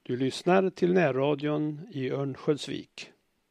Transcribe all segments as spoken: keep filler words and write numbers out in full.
Du lyssnar till närradion i Örnsköldsvik.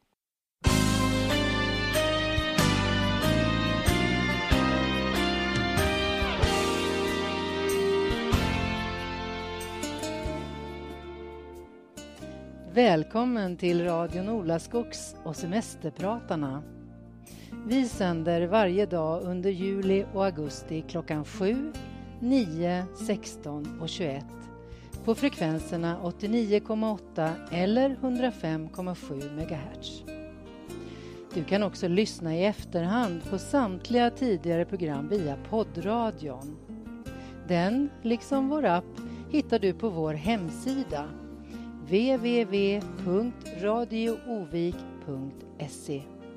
Välkommen till radion Olaskogs och semesterpratarna. Vi sänder varje dag under juli och augusti klockan sju, nio, sexton och tjugoett på frekvenserna åttionio komma åtta eller hundrafem komma sju megahertz. Du kan också lyssna i efterhand på samtliga tidigare program via poddradion. Den, liksom vår app, hittar du på vår hemsida w w w punkt radio ovik punkt se.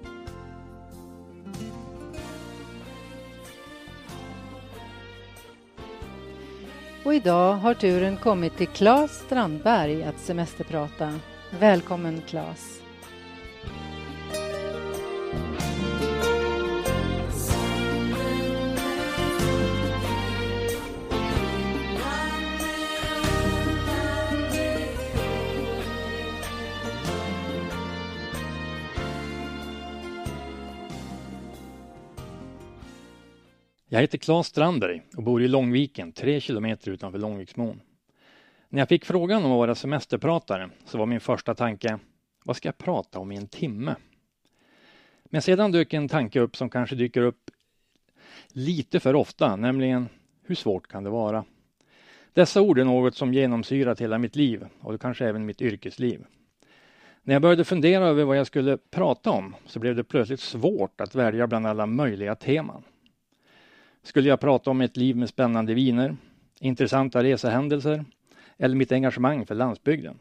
Och idag har turen kommit till Claes Strandberg att semesterprata. Välkommen Claes. Jag heter Claes Strandberg och bor i Långviken, tre kilometer utanför Långviksmån. När jag fick frågan om att vara semesterpratare så var min första tanke, vad ska jag prata om i en timme? Men sedan dök en tanke upp som kanske dyker upp lite för ofta, nämligen hur svårt kan det vara? Dessa ord är något som genomsyrat hela mitt liv och kanske även mitt yrkesliv. När jag började fundera över vad jag skulle prata om så blev det plötsligt svårt att välja bland alla möjliga teman. Skulle jag prata om ett liv med spännande viner, intressanta resehändelser eller mitt engagemang för landsbygden?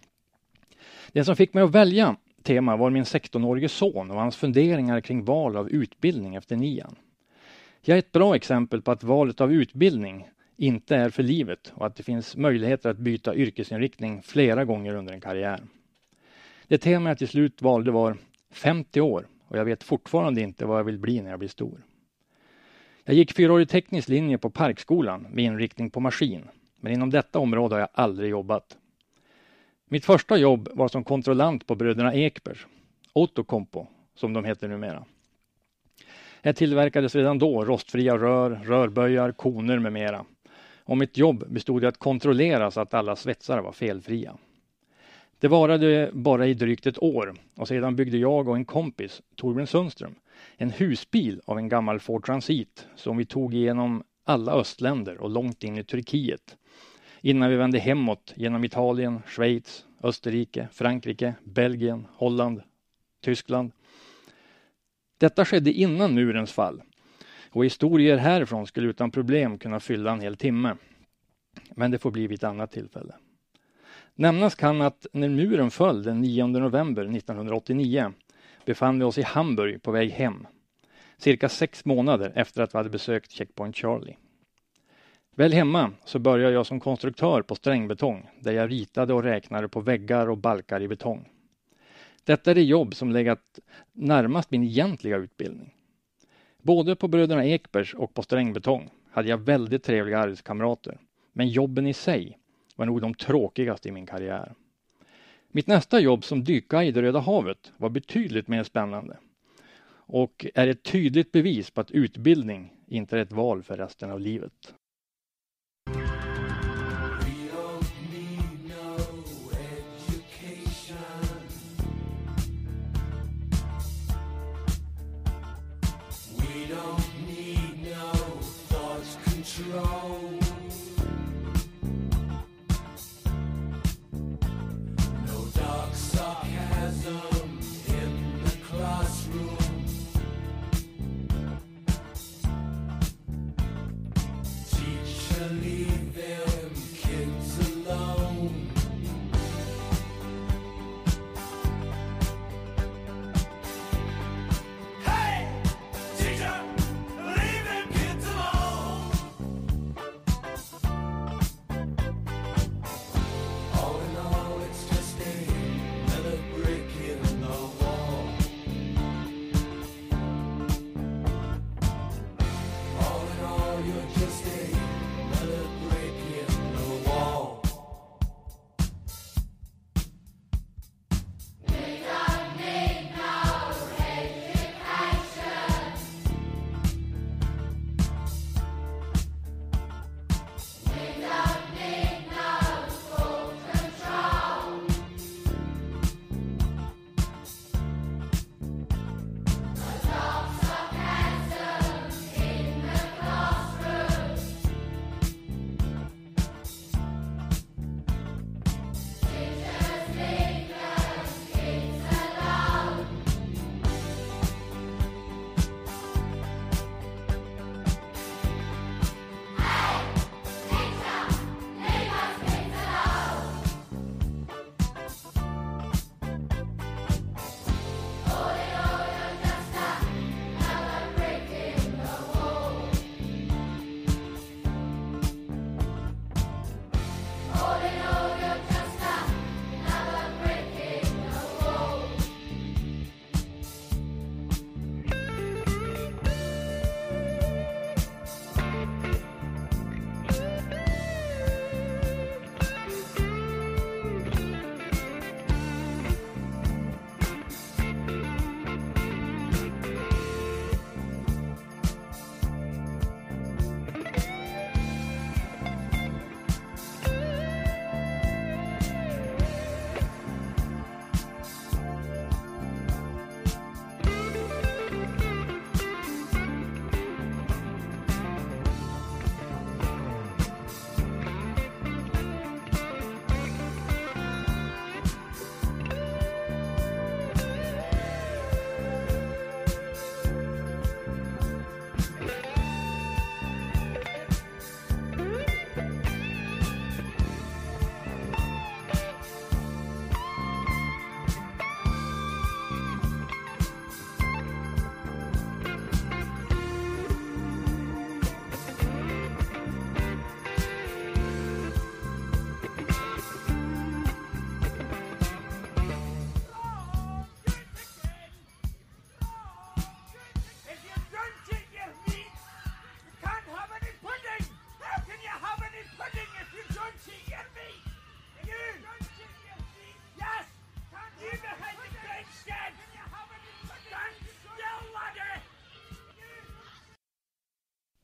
Det som fick mig att välja tema var min sextonårige son och hans funderingar kring val av utbildning efter nian. Jag är ett bra exempel på att valet av utbildning inte är för livet och att det finns möjligheter att byta yrkesinriktning flera gånger under en karriär. Det tema jag till slut valde var femtio år och jag vet fortfarande inte vad jag vill bli när jag blir stor. Jag gick fyraårig teknisk linje på Parkskolan med inriktning på maskin, men inom detta område har jag aldrig jobbat. Mitt första jobb var som kontrollant på bröderna Ekbergs, Outokumpu som de heter numera. Här tillverkades redan då rostfria rör, rörböjar, koner med mera. Och mitt jobb bestod i att kontrollera så att alla svetsare var felfria. Det varade bara i drygt ett år och sedan byggde jag och en kompis, Torbjörn Sundström, en husbil av en gammal Ford Transit som vi tog igenom alla östländer och långt in i Turkiet. Innan vi vände hemåt genom Italien, Schweiz, Österrike, Frankrike, Belgien, Holland, Tyskland. Detta skedde innan murens fall och historier härifrån skulle utan problem kunna fylla en hel timme. Men det får bli vid ett annat tillfälle. Nämnas kan att när muren föll den nionde november nittonhundraåttionio befann vi oss i Hamburg på väg hem. Cirka sex månader efter att vi hade besökt Checkpoint Charlie. Väl hemma så började jag som konstruktör på strängbetong där jag ritade och räknade på väggar och balkar i betong. Detta är det jobb som legat närmast min egentliga utbildning. Både på bröderna Ekbergs och på strängbetong hade jag väldigt trevliga arbetskamrater. Men jobben i sig var nog de tråkigaste i min karriär. Mitt nästa jobb som dykguide i Röda havet var betydligt mer spännande. Och är ett tydligt bevis på att utbildning inte är ett val för resten av livet.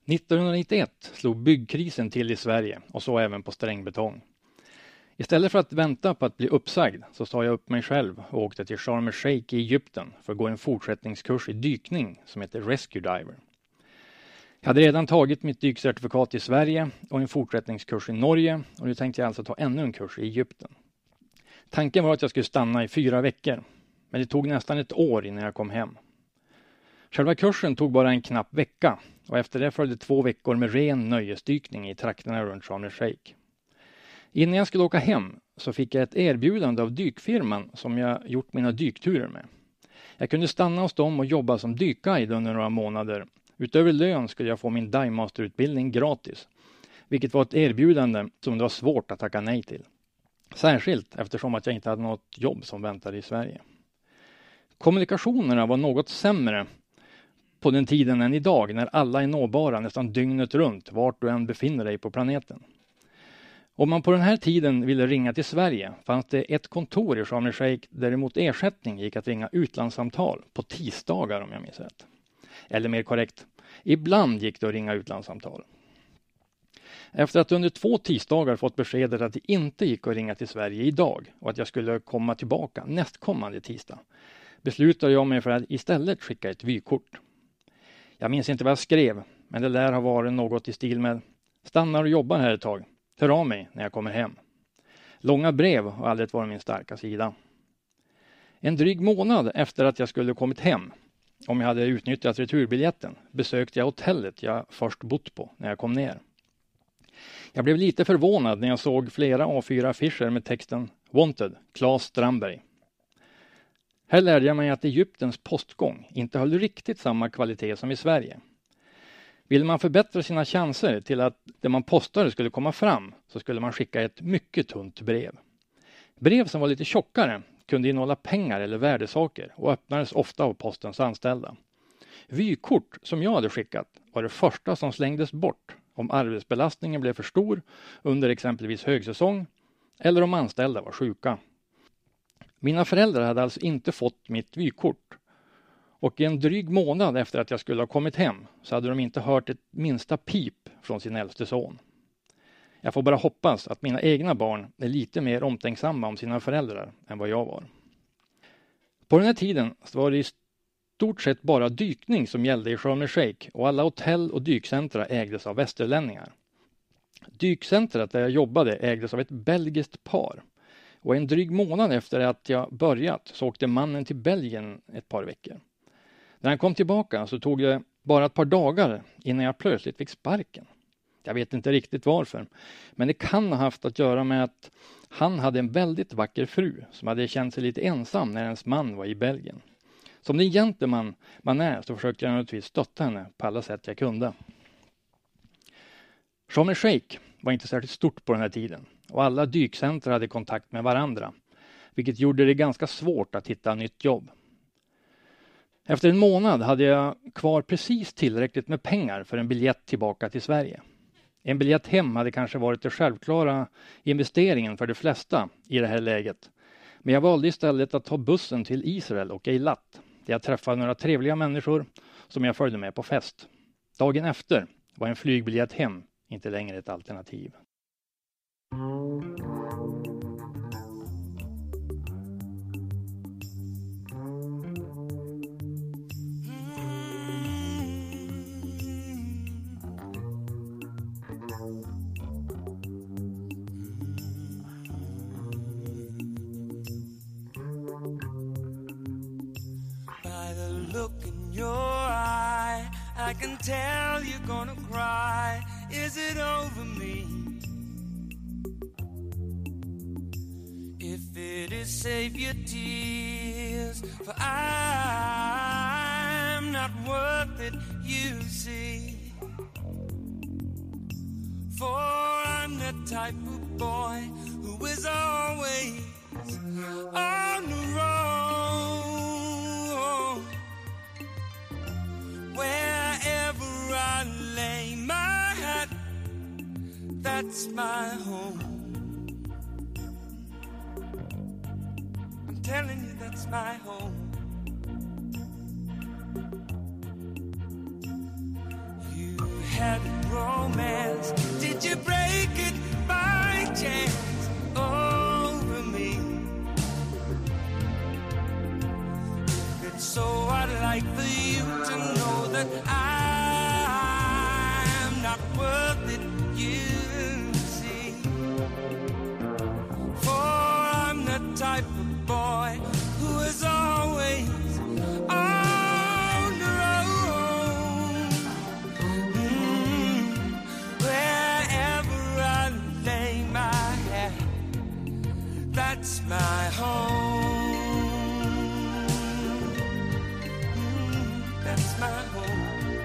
nittonhundranittioett slog byggkrisen till i Sverige och så även på Strängbetong. Istället för att vänta på att bli uppsagd så sa jag upp mig själv och åkte till Sharm el-Sheikh i Egypten för att gå en fortsättningskurs i dykning som heter Rescue Diver. Jag hade redan tagit mitt dykcertifikat i Sverige och en fortsättningskurs i Norge och nu tänkte jag alltså ta ännu en kurs i Egypten. Tanken var att jag skulle stanna i fyra veckor, men det tog nästan ett år innan jag kom hem. Själva kursen tog bara en knapp vecka och efter det följde två veckor med ren nöjesdykning i trakterna runt Sharm el-Sheikh. Innan jag skulle åka hem så fick jag ett erbjudande av dykfirman som jag gjort mina dykturer med. Jag kunde stanna hos dem och jobba som dykguide under några månader. Utöver lön skulle jag få min dive masterutbildning gratis, vilket var ett erbjudande som det var svårt att tacka nej till. Särskilt eftersom att jag inte hade något jobb som väntade i Sverige. Kommunikationerna var något sämre på den tiden än idag när alla är nåbara nästan dygnet runt vart du än befinner dig på planeten. Om man på den här tiden ville ringa till Sverige fanns det ett kontor i Sharm el-Sheikh där det mot ersättning gick att ringa utlandssamtal på tisdagar om jag minns rätt. Eller mer korrekt, ibland gick det att ringa utlandssamtal. Efter att under två tisdagar fått beskedet att det inte gick att ringa till Sverige idag och att jag skulle komma tillbaka nästkommande tisdag beslutade jag mig för att istället skicka ett vykort. Jag minns inte vad jag skrev, men det lär ha varit något i stil med stannar och jobbar här ett tag. Hör av mig när jag kommer hem. Långa brev har aldrig varit min starka sida. En dryg månad efter att jag skulle kommit hem, om jag hade utnyttjat returbiljetten, besökte jag hotellet jag först bott på när jag kom ner. Jag blev lite förvånad när jag såg flera A fyra affischer med texten Wanted, Claes Strandberg. Här lärde jag mig att Egyptens postgång inte höll riktigt samma kvalitet som i Sverige. Vill man förbättra sina chanser till att det man postade skulle komma fram så skulle man skicka ett mycket tunt brev. Brev som var lite tjockare kunde innehålla pengar eller värdesaker och öppnades ofta av postens anställda. Vykort som jag hade skickat var det första som slängdes bort om arbetsbelastningen blev för stor under exempelvis högsäsong eller om anställda var sjuka. Mina föräldrar hade alltså inte fått mitt vykort. Och en dryg månad efter att jag skulle ha kommit hem så hade de inte hört ett minsta pip från sin äldste son. Jag får bara hoppas att mina egna barn är lite mer omtänksamma om sina föräldrar än vad jag var. På den här tiden så var det i stort sett bara dykning som gällde i Sharm el-Sheikh och alla hotell och dykcentra ägdes av västerlänningar. Dykcentret där jag jobbade ägdes av ett belgiskt par. Och en dryg månad efter att jag börjat så åkte mannen till Belgien ett par veckor. När han kom tillbaka så tog det bara ett par dagar innan jag plötsligt fick sparken. Jag vet inte riktigt varför, men det kan ha haft att göra med att han hade en väldigt vacker fru som hade känt sig lite ensam när ens man var i Belgien. Som den gentleman man är så försökte jag naturligtvis stötta henne på alla sätt jag kunde. Sharm el-Sheikh var inte särskilt stort på den här tiden och alla dykcentra hade kontakt med varandra, vilket gjorde det ganska svårt att hitta nytt jobb. Efter en månad hade jag kvar precis tillräckligt med pengar för en biljett tillbaka till Sverige. En biljett hem hade kanske varit den självklara investeringen för de flesta i det här läget. Men jag valde istället att ta bussen till Israel och Eilat, där jag träffade några trevliga människor som jag följde med på fest. Dagen efter var en flygbiljett hem inte längre ett alternativ. I can tell you're gonna cry. Is it over me? If it is, save your tears, for I'm not worth it, you see. For I'm the type of boy who is always on the road. Wherever I lay my hat, that's my home. I'm telling you, that's my home. You had romance? Did you break it by chance over me? It's so I'd like for you to know that I'm not worth it, you see. For I'm the type of boy who is always on the road. Mm, wherever I lay my head, that's my home. Mm, that's my home.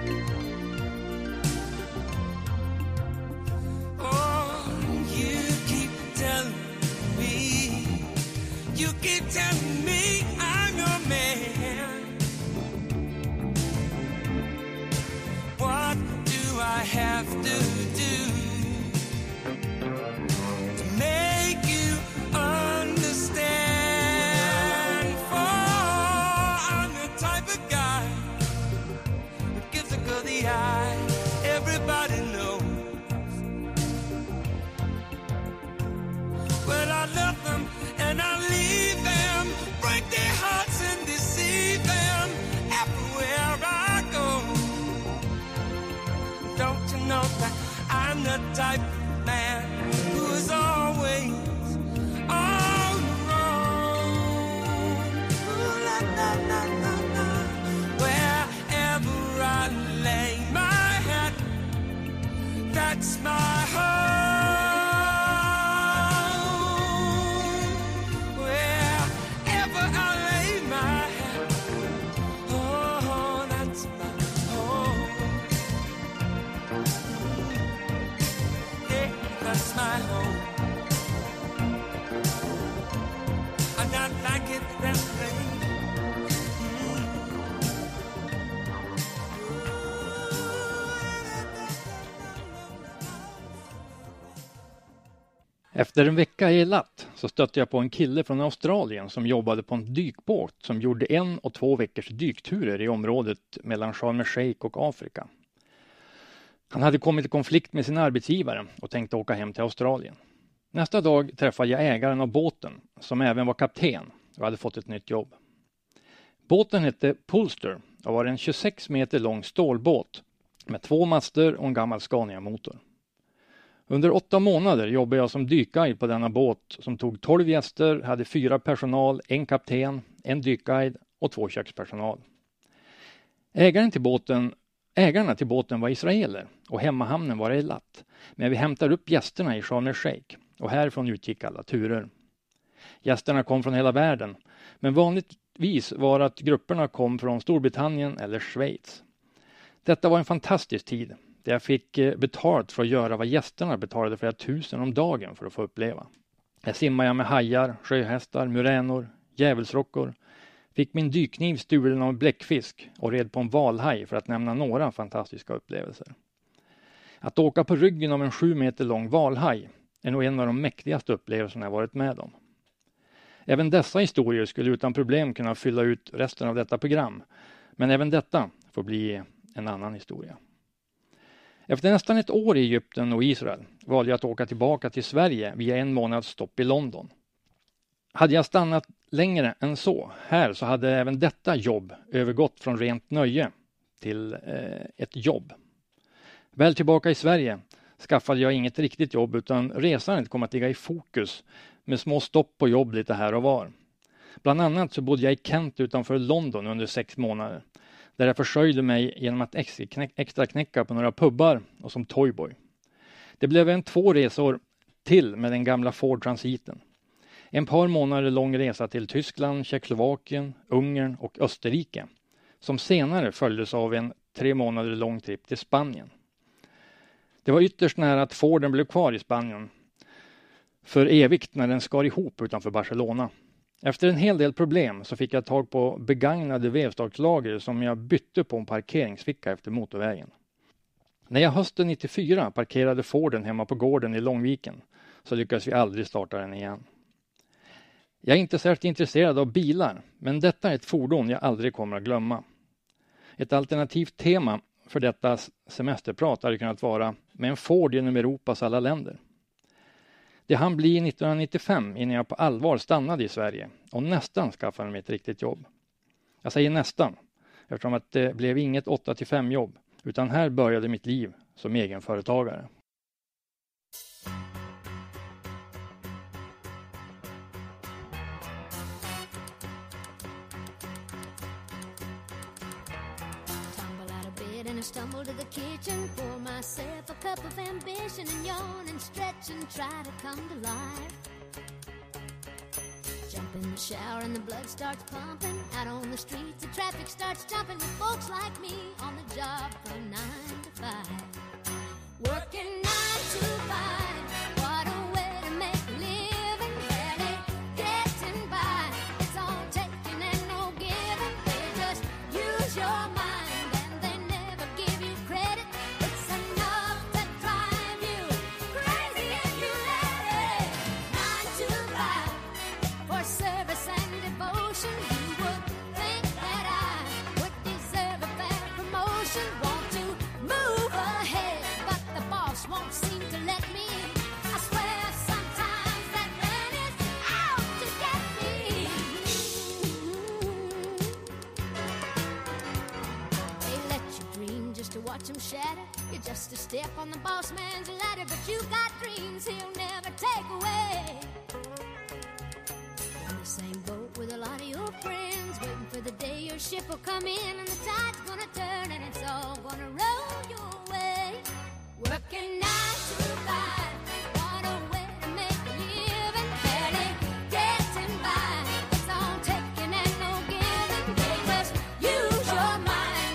Oh, you keep telling me, you keep telling me I'm your man. What do I have to do to make you understand? For I'm the type of guy who gives a girl the eye. Everybody knows. Well, I love them and I leave them, break their hearts and deceive them everywhere I go. Don't you know that I'm the type of man who is always on the road? Ooh, la, la, la, la, la. Wherever I lay my head, that's my home. Wherever I lay my head, oh, that's my home. Yeah, that's my home. I not like it that way. Efter en vecka i Eilat så stötte jag på en kille från Australien som jobbade på en dykbåt som gjorde en och två veckors dykturer i området mellan Sharm el-Sheikh och Afrika. Han hade kommit i konflikt med sin arbetsgivare och tänkte åka hem till Australien. Nästa dag träffade jag ägaren av båten som även var kapten och hade fått ett nytt jobb. Båten hette Pulster och var en tjugosex meter lång stålbåt med två master och en gammal Scania-motor. Under åtta månader jobbade jag som dykguide på denna båt som tog tolv gäster, hade fyra personal, en kapten, en dykguide och två kökspersonal. Ägaren till båten, ägarna till båten var israeler och hemmahamnen var Eilat. Men vi hämtade upp gästerna i Sharm el-Sheikh och härifrån utgick alla turer. Gästerna kom från hela världen, men vanligtvis var att grupperna kom från Storbritannien eller Schweiz. Detta var en fantastisk tid. Där jag fick betalt för att göra vad gästerna betalade flera tusen om dagen för att få uppleva. Jag simmade med hajar, sjöhästar, muränor, djävulsrockor. Fick min dykniv stulen av en bläckfisk och red på en valhaj för att nämna några fantastiska upplevelser. Att åka på ryggen av en sju meter lång valhaj är nog en av de mäktigaste upplevelserna jag varit med om. Även dessa historier skulle utan problem kunna fylla ut resten av detta program. Men även detta får bli en annan historia. Efter nästan ett år i Egypten och Israel valde jag att åka tillbaka till Sverige via en månads stopp i London. Hade jag stannat längre än så här så hade även detta jobb övergått från rent nöje till eh, ett jobb. Väl tillbaka i Sverige skaffade jag inget riktigt jobb utan resandet kom att ligga i fokus med små stopp på jobb lite här och var. Bland annat så bodde jag i Kent utanför London under sex månader. Där jag försörjde mig genom att extra knäcka på några pubbar och som toyboy. Det blev en två resor till med den gamla Ford Transiten. En par månader lång resa till Tyskland, Tjeckoslovakien, Ungern och Österrike. Som senare följdes av en tre månader lång trip till Spanien. Det var ytterst nära att Forden blev kvar i Spanien för evigt när den skar ihop utanför Barcelona. Efter en hel del problem så fick jag tag på begagnade vevstadslager som jag bytte på en parkeringsficka efter motorvägen. När jag hösten nittiofyra parkerade Forden hemma på gården i Långviken så lyckades vi aldrig starta den igen. Jag är inte särskilt intresserad av bilar, men detta är ett fordon jag aldrig kommer att glömma. Ett alternativt tema för detta semesterprat hade kunnat vara med en Ford genom Europas alla länder. Det hann bli nittonhundranittiofem innan jag på allvar stannade i Sverige och nästan skaffade mig ett riktigt jobb. Jag säger nästan, eftersom att det blev inget åtta till fem jobb, utan här började mitt liv som egenföretagare. And I stumble to the kitchen, pour myself a cup of ambition and yawn and stretch and try to come to life. Jump in the shower and the blood starts pumping. Out on the streets the traffic starts jumping with folks like me on the job from nine to five. Working nine to five, what a way to make a living. Barely getting by, it's all taking and no giving. They just use your mind. Watch him shatter. You're just a step on the boss man's ladder, but you got dreams he'll never take away. In the same boat with a lot of your friends, waiting for the day your ship will come in and the tide's gonna turn and it's all gonna roll your way. Working nine to five, what a way to make a living. Barely getting by, it's all taking and no giving. They just use your mind.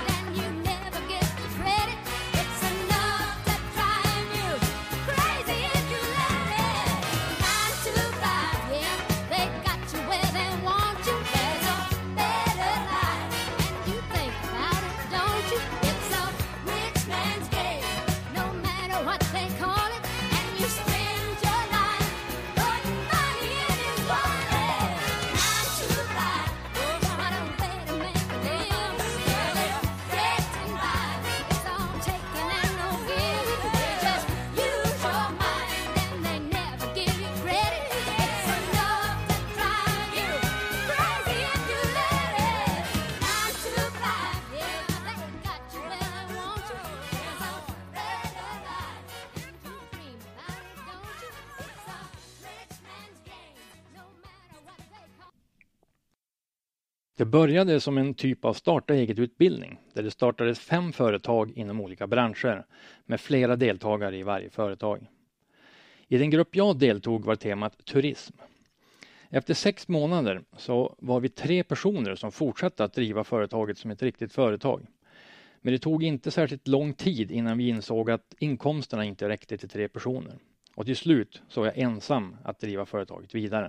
Det började som en typ av starta eget-utbildning där det startades fem företag inom olika branscher med flera deltagare i varje företag. I den grupp jag deltog var temat turism. Efter sex månader så var vi tre personer som fortsatte att driva företaget som ett riktigt företag. Men det tog inte särskilt lång tid innan vi insåg att inkomsterna inte räckte till tre personer. Och till slut så var jag ensam att driva företaget vidare.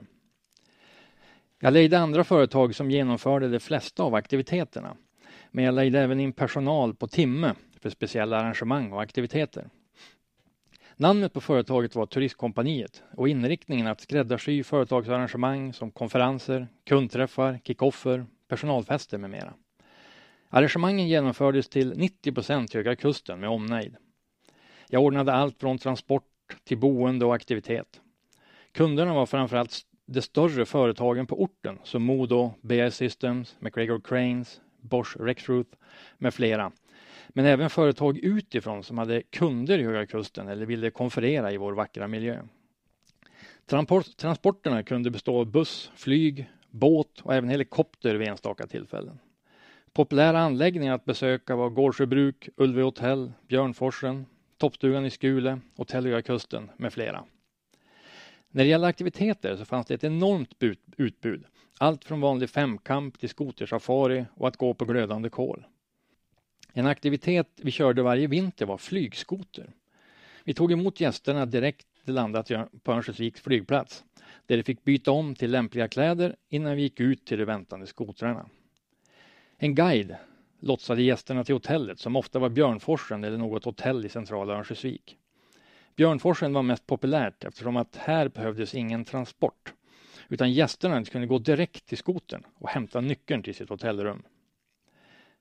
Jag lejde andra företag som genomförde de flesta av aktiviteterna. Men jag lejde även in personal på timme för speciella arrangemang och aktiviteter. Namnet på företaget var Turistkompaniet och inriktningen att skräddarsy företagsarrangemang som konferenser, kundträffar, kickoffer, personalfester med mera. Arrangemangen genomfördes till nittio procent Höga Kusten med omnejd. Jag ordnade allt från transport till boende och aktivitet. Kunderna var framförallt de större företagen på orten som Modo, B I Systems, MacGregor Cranes, Bosch Rexroth med flera. Men även företag utifrån som hade kunder i Höga Kusten eller ville konferera i vår vackra miljö. Transport, transporterna kunde bestå av buss, flyg, båt och även helikopter vid enstaka tillfällen. Populära anläggningar att besöka var Gårdsjöbruk, Ulve hotell, Björnforsen, Toppstugan i Skule, Hotell Höga Kusten med flera. När det gäller aktiviteter så fanns det ett enormt utbud. Allt från vanlig femkamp till skotersafari och att gå på glödande kol. En aktivitet vi körde varje vinter var flygskoter. Vi tog emot gästerna direkt landat på Örnsköldsviks flygplats. Där de fick byta om till lämpliga kläder innan vi gick ut till de väntande skotrarna. En guide lotsade gästerna till hotellet som ofta var Björnforsen eller något hotell i centrala Örnsköldsvik. Björnforsen var mest populärt eftersom att här behövdes ingen transport. Utan gästerna kunde gå direkt till skotern och hämta nyckeln till sitt hotellrum.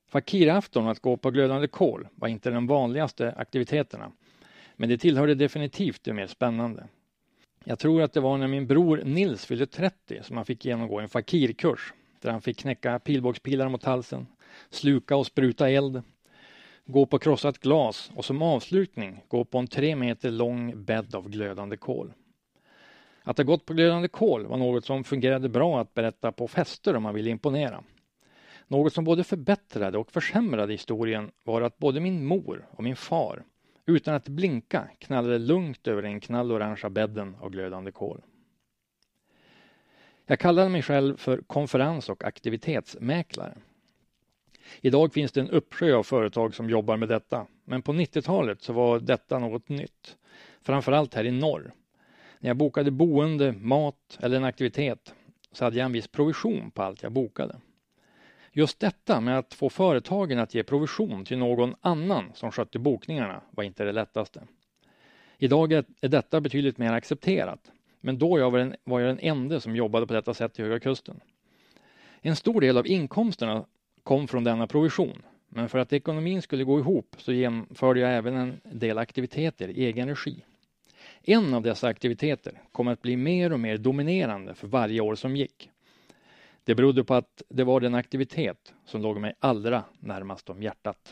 Fakirafton och att gå på glödande kol var inte de vanligaste aktiviteterna, men det tillhörde definitivt det mer spännande. Jag tror att det var när min bror Nils fyllde trettio som han fick genomgå en fakirkurs där han fick knäcka pilbågspilar mot halsen, sluka och spruta eld, gå på krossat glas och som avslutning gå på en tre meter lång bädd av glödande kol. Att ha gått på glödande kol var något som fungerade bra att berätta på fester om man ville imponera. Något som både förbättrade och försämrade historien var att både min mor och min far utan att blinka knallade lugnt över den knallorangea bädden av glödande kol. Jag kallade mig själv för konferens- och aktivitetsmäklare. Idag finns det en uppsjö av företag som jobbar med detta, men på nittiotalet så var detta något nytt. Framförallt här i norr. När jag bokade boende, mat eller en aktivitet så hade jag en viss provision på allt jag bokade. Just detta med att få företagen att ge provision till någon annan som skötte bokningarna var inte det lättaste. Idag är detta betydligt mer accepterat, men då jag var, den, var jag den enda som jobbade på detta sätt i Höga Kusten. En stor del av inkomsterna kom från denna provision, men för att ekonomin skulle gå ihop så genomförde jag även en del aktiviteter i egen regi. En av dessa aktiviteter kom att bli mer och mer dominerande för varje år som gick. Det berodde på att det var den aktivitet som låg mig allra närmast om hjärtat.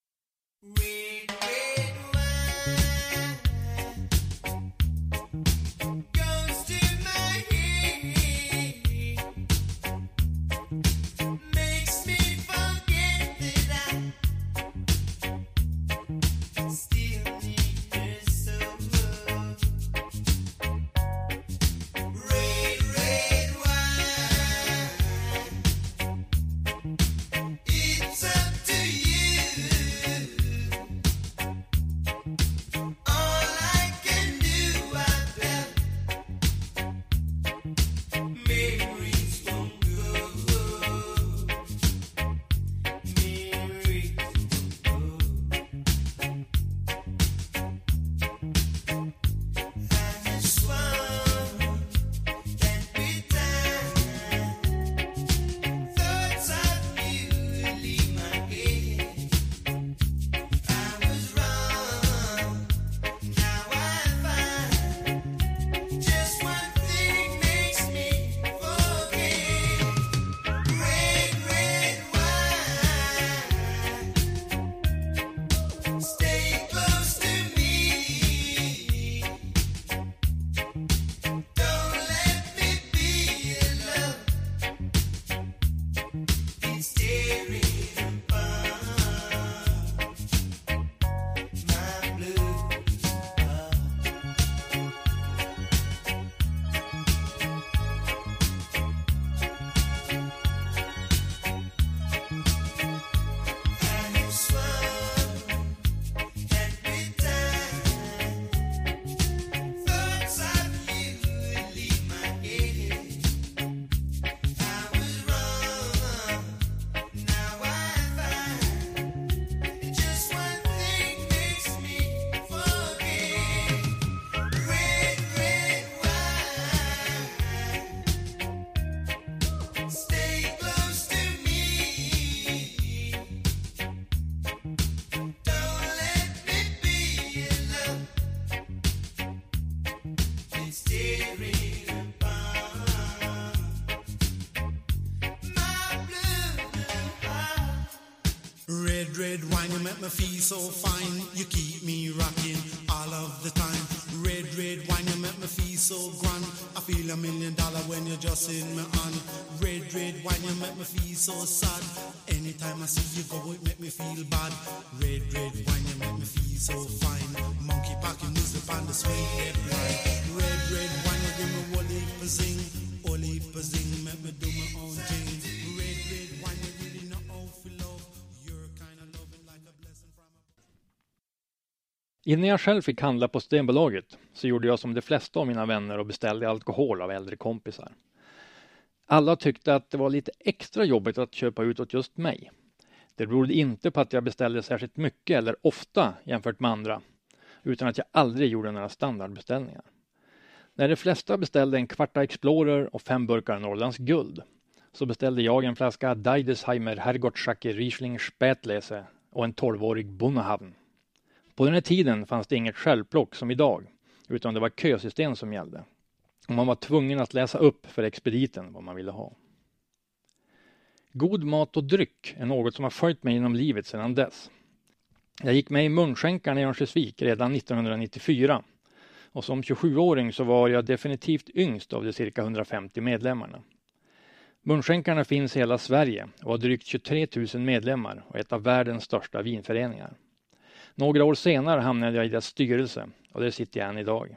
Red, red wine, you make me feel so fine. You keep me rocking all of the time. Red, red wine, you make me feel so grand. I feel a million dollar when you're just in my hand. Red, red wine, you make me feel so sad. Anytime I see you go, it make me feel bad. Red, red wine, you make me feel so fine. Monkey packing music on the sweet red wine. Red, red wine, you give me one heap of zing. All heap of zing, make me do my own thing. Red, red wine, you really know how to love. You're kind of loving like a blessing from a... Innan jag själv fick handla på Stenbolaget så gjorde jag som de flesta av mina vänner och beställde alkohol av äldre kompisar. Alla tyckte att det var lite extra jobbigt att köpa ut åt just mig. Det berodde inte på att jag beställde särskilt mycket eller ofta jämfört med andra, utan att jag aldrig gjorde några standardbeställningar. När de flesta beställde en kvarta Explorer och fem burkar Norrlands guld så beställde jag en flaska Deidesheimer Herrgottschacke Riesling Spätlese och en tolvårig Bonnehavn. På den här tiden fanns det inget självplock som idag, utan det var kösystem som gällde. Och man var tvungen att läsa upp för expediten vad man ville ha. God mat och dryck är något som har följt mig genom livet sedan dess. Jag gick med i Munskänkarna i Örnsköldsvik redan nittonhundranittiofyra. Och som tjugosjuåring så var jag definitivt yngst av de cirka hundrafemtio medlemmarna. Munskänkarna finns i hela Sverige och har drygt tjugotre tusen medlemmar och är ett av världens största vinföreningar. Några år senare hamnade jag i dess styrelse och där sitter jag än idag.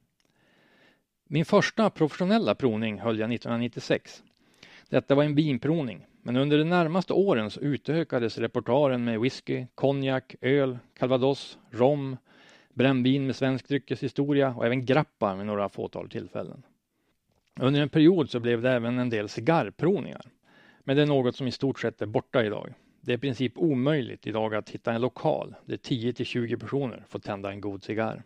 Min första professionella provning höll jag nittonhundranittiosex. Detta var en vinprovning, men under de närmaste åren så utökades repertoaren med whisky, konjak, öl, calvados, rom, brännvin med svensk dryckeshistoria och även grappa med några fåtal tillfällen. Under en period så blev det även en del cigarrprovningar, men det är något som i stort sett är borta idag. Det är i princip omöjligt idag att hitta en lokal där tio till tjugo personer får tända en god cigarr.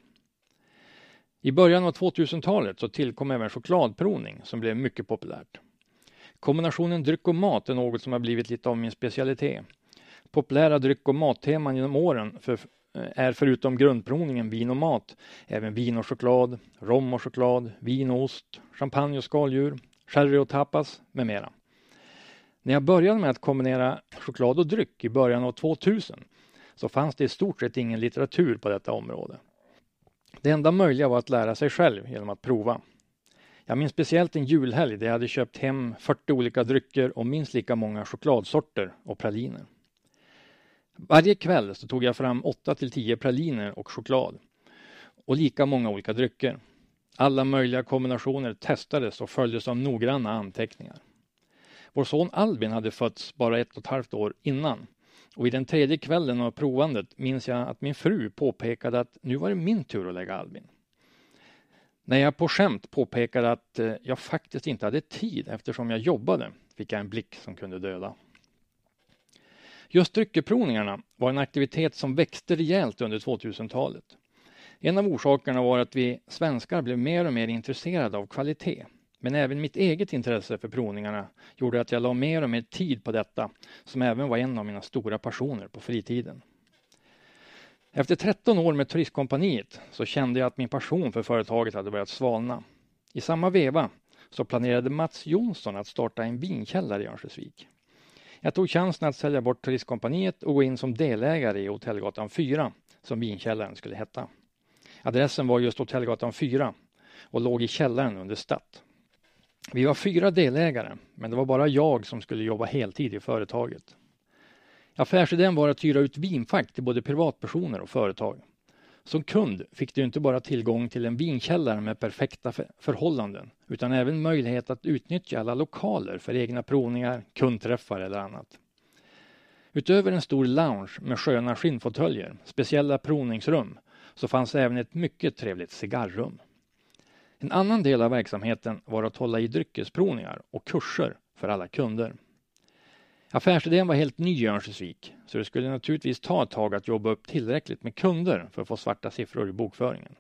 I början av tvåtusentalet så tillkom även chokladprovning som blev mycket populärt. Kombinationen dryck och mat är något som har blivit lite av min specialitet. Populära dryck- och matteman genom åren för, är förutom grundprovningen vin och mat, även vin och choklad, rom och choklad, vin och ost, champagne och skaldjur, sherry och tapas med mera. När jag började med att kombinera choklad och dryck i början av tvåtusen så fanns det i stort sett ingen litteratur på detta område. Det enda möjliga var att lära sig själv genom att prova. Jag minns speciellt en julhelg där jag hade köpt hem fyrtio olika drycker och minst lika många chokladsorter och praliner. Varje kväll så tog jag fram åtta till tio praliner och choklad och lika många olika drycker. Alla möjliga kombinationer testades och följdes av noggranna anteckningar. Vår son Albin hade fötts bara ett och ett halvt år innan. Och i den tredje kvällen av provandet minns jag att min fru påpekade att nu var det min tur att lägga Albin. När jag på skämt påpekade att jag faktiskt inte hade tid eftersom jag jobbade fick jag en blick som kunde döda. Just dryckeprovningarna var en aktivitet som växte rejält under tvåtusentalet. En av orsakerna var att vi svenskar blev mer och mer intresserade av kvalitet. Men även mitt eget intresse för provningarna gjorde att jag la mer och mer tid på detta, som även var en av mina stora passioner på fritiden. Efter tretton år med turistkompaniet så kände jag att min passion för företaget hade börjat svalna. I samma veva så planerade Mats Jonsson att starta en vinkällare i Örnsköldsvik. Jag tog chansen att sälja bort turistkompaniet och gå in som delägare i Hotellgatan fyra, som vinkällaren skulle heta. Adressen var just Hotellgatan fyra och låg i källaren under Stadt. Vi var fyra delägare, men det var bara jag som skulle jobba heltid i företaget. Affärsidén var att hyra ut vinfack till både privatpersoner och företag. Som kund fick du inte bara tillgång till en vinkällare med perfekta förhållanden, utan även möjlighet att utnyttja alla lokaler för egna provningar, kundträffar eller annat. Utöver en stor lounge med sköna skinnfåtöljer, speciella provningsrum, så fanns även ett mycket trevligt cigarrum. En annan del av verksamheten var att hålla i dryckesprovningar och kurser för alla kunder. Affärsidén var helt ny i Örnsköldsvik, så det skulle naturligtvis ta ett tag att jobba upp tillräckligt med kunder för att få svarta siffror i bokföringen.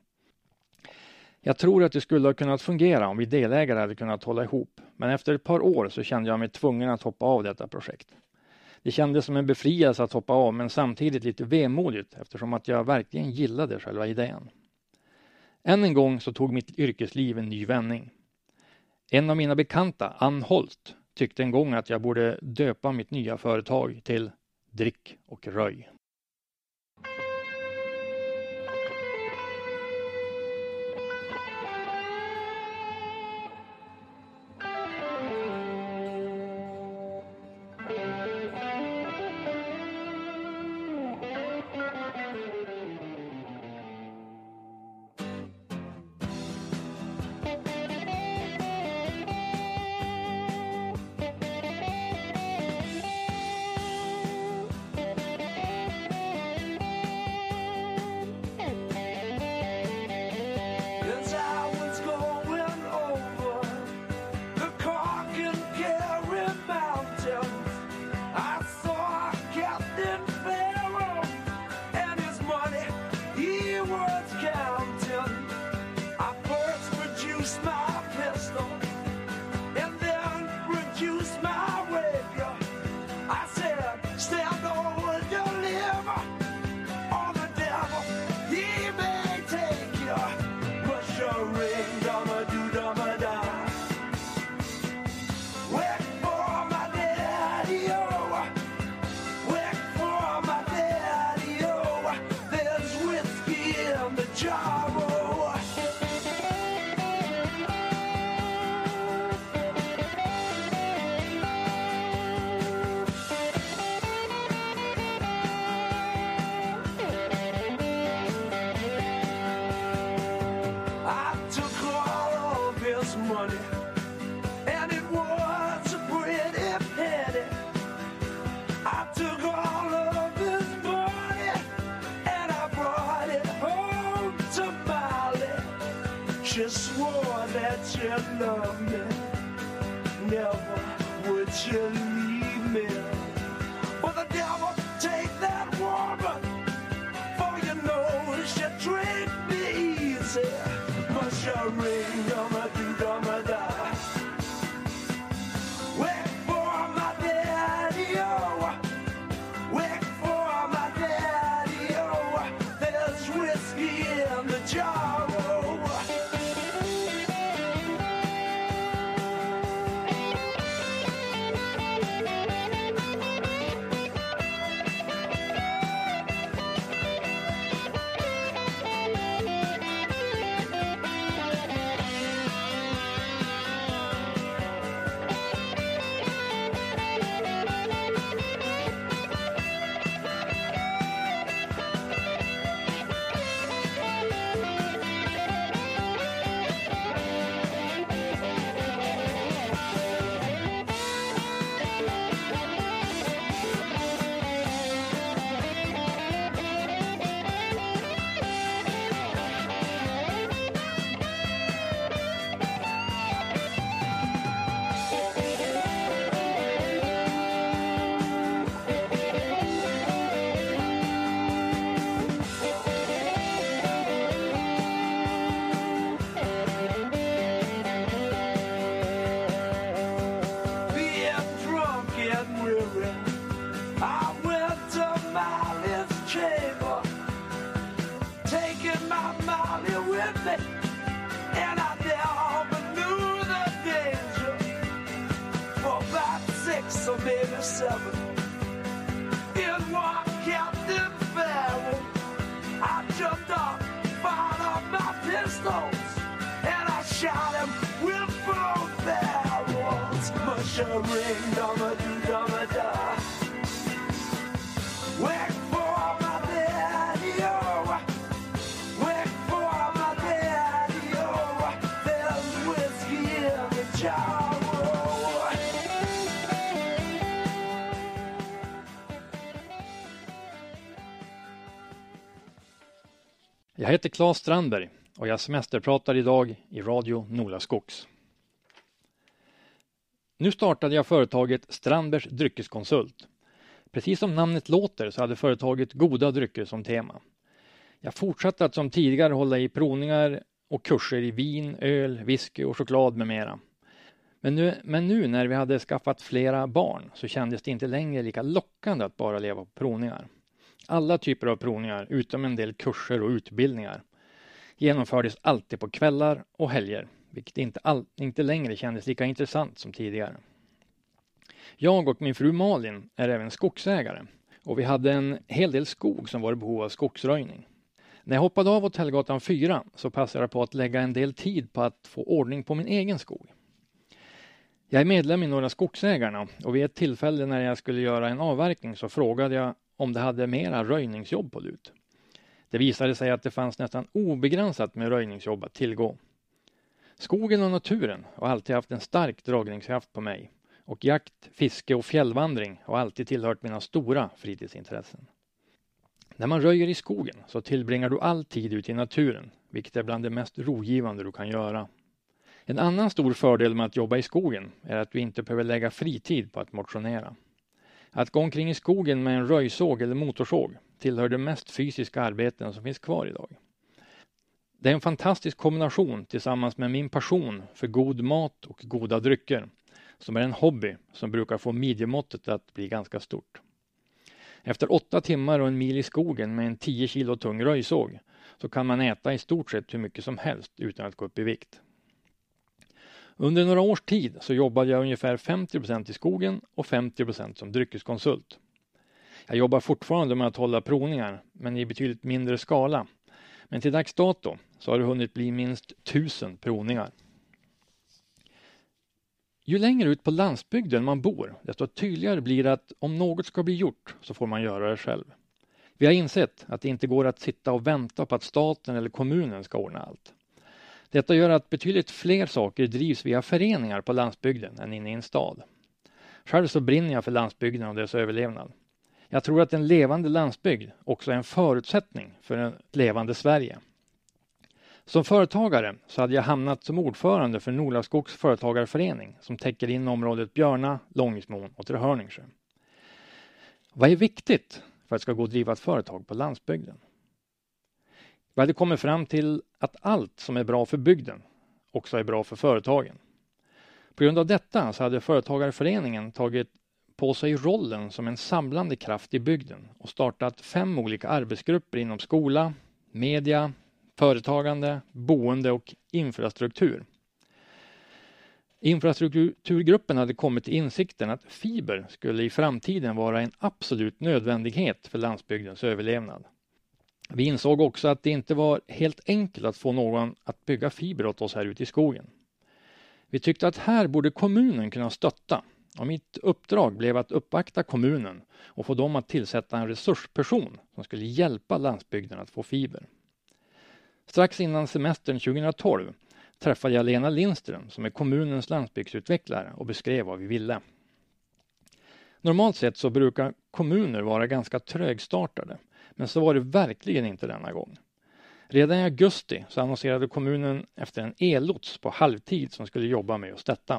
Jag tror att det skulle ha kunnat fungera om vi delägare hade kunnat hålla ihop, men efter ett par år så kände jag mig tvungen att hoppa av detta projekt. Det kändes som en befrielse att hoppa av, men samtidigt lite vemodigt eftersom att jag verkligen gillade själva idén. Än en gång så tog mitt yrkesliv en ny vändning. En av mina bekanta, Ann Holt, tyckte en gång att jag borde döpa mitt nya företag till Drick och Röj. you swore that you loved me. Never would you leave me. But the devil take that woman, for you know she treat me easy. Must you ring, dumma do, dumma da. Wait for my daddy, oh. Wait for my daddy, oh. There's whiskey in the jar, oh. So maybe seven in one captain barrel. I jumped up, fired up my pistols, and I shot him with both barrels. Mush a ring, dumma do, dumma da. Wait for my daddy, oh. Wait for my daddy, oh. There's whiskey in the jar. Jag heter Claes Strandberg och jag semesterpratar idag i Radio Nolaskogs. Nu startade jag företaget Strandbergs dryckeskonsult. Precis som namnet låter så hade företaget goda drycker som tema. Jag fortsatte att som tidigare hålla i provningar och kurser i vin, öl, whisky och choklad med mera. Men nu, men nu när vi hade skaffat flera barn så kändes det inte längre lika lockande att bara leva på provningar. Alla typer av provningar, utom en del kurser och utbildningar, genomfördes alltid på kvällar och helger, vilket inte, all, inte längre kändes lika intressant som tidigare. Jag och min fru Malin är även skogsägare och vi hade en hel del skog som var i behov av skogsröjning. När jag hoppade av Hotellgatan fyra så passade jag på att lägga en del tid på att få ordning på min egen skog. Jag är medlem i några skogsägarna och vid ett tillfälle när jag skulle göra en avverkning så frågade jag om det hade mera röjningsjobb på lut. Det visade sig att det fanns nästan obegränsat med röjningsjobb att tillgå. Skogen och naturen har alltid haft en stark dragningskraft på mig och jakt, fiske och fjällvandring har alltid tillhört mina stora fritidsintressen. När man röjer i skogen så tillbringar du all tid ute i naturen, vilket är bland det mest rogivande du kan göra. En annan stor fördel med att jobba i skogen är att du inte behöver lägga fritid på att motionera. Att gå omkring i skogen med en röjsåg eller motorsåg tillhör de mest fysiska arbeten som finns kvar idag. Det är en fantastisk kombination tillsammans med min passion för god mat och goda drycker, som är en hobby som brukar få midjemåttet att bli ganska stort. Efter åtta timmar och en mil i skogen med en tio kilo tung röjsåg så kan man äta i stort sett hur mycket som helst utan att gå upp i vikt. Under några års tid så jobbade jag ungefär femtio procent i skogen och femtio procent som dryckeskonsult. Jag jobbar fortfarande med att hålla provningar, men i betydligt mindre skala. Men till dags dato så har det hunnit bli minst tusen provningar. Ju längre ut på landsbygden man bor, desto tydligare blir det att om något ska bli gjort så får man göra det själv. Vi har insett att det inte går att sitta och vänta på att staten eller kommunen ska ordna allt. Detta gör att betydligt fler saker drivs via föreningar på landsbygden än inne i en stad. Själv så brinner jag för landsbygden och dess överlevnad. Jag tror att en levande landsbygd också är en förutsättning för ett levande Sverige. Som företagare så hade jag hamnat som ordförande för Nolaskogs företagarförening som täcker in området Björna, Långismån och Trehörningsjö. Vad är viktigt för att det ska gå att driva ett företag på landsbygden? Vi hade kommit fram till att allt som är bra för bygden också är bra för företagen. På grund av detta så hade företagarföreningen tagit på sig rollen som en samlande kraft i bygden och startat fem olika arbetsgrupper inom skola, media, företagande, boende och infrastruktur. Infrastrukturgruppen hade kommit till insikten att fiber skulle i framtiden vara en absolut nödvändighet för landsbygdens överlevnad. Vi insåg också att det inte var helt enkelt att få någon att bygga fiber åt oss här ute i skogen. Vi tyckte att här borde kommunen kunna stötta, och mitt uppdrag blev att uppvakta kommunen och få dem att tillsätta en resursperson som skulle hjälpa landsbygden att få fiber. Strax innan semestern tjugohundratolv träffade jag Lena Lindström som är kommunens landsbygdsutvecklare och beskrev vad vi ville. Normalt sett så brukar kommuner vara ganska trögstartade, men så var det verkligen inte denna gång. Redan i augusti så annonserade kommunen efter en ellots på halvtid som skulle jobba med just detta.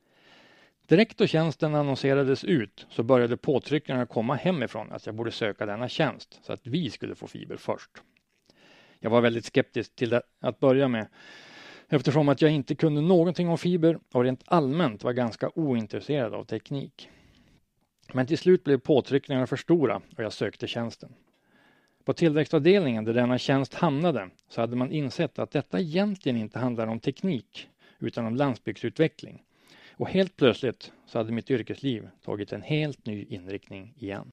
Direkt då tjänsten annonserades ut så började påtryckningarna komma hemifrån att jag borde söka denna tjänst så att vi skulle få fiber först. Jag var väldigt skeptisk till det att börja med eftersom att jag inte kunde någonting om fiber och rent allmänt var ganska ointresserad av teknik. Men till slut blev påtryckningarna för stora och jag sökte tjänsten. På tillväxtavdelningen där denna tjänst hamnade så hade man insett att detta egentligen inte handlar om teknik utan om landsbygdsutveckling. Och helt plötsligt så hade mitt yrkesliv tagit en helt ny inriktning igen.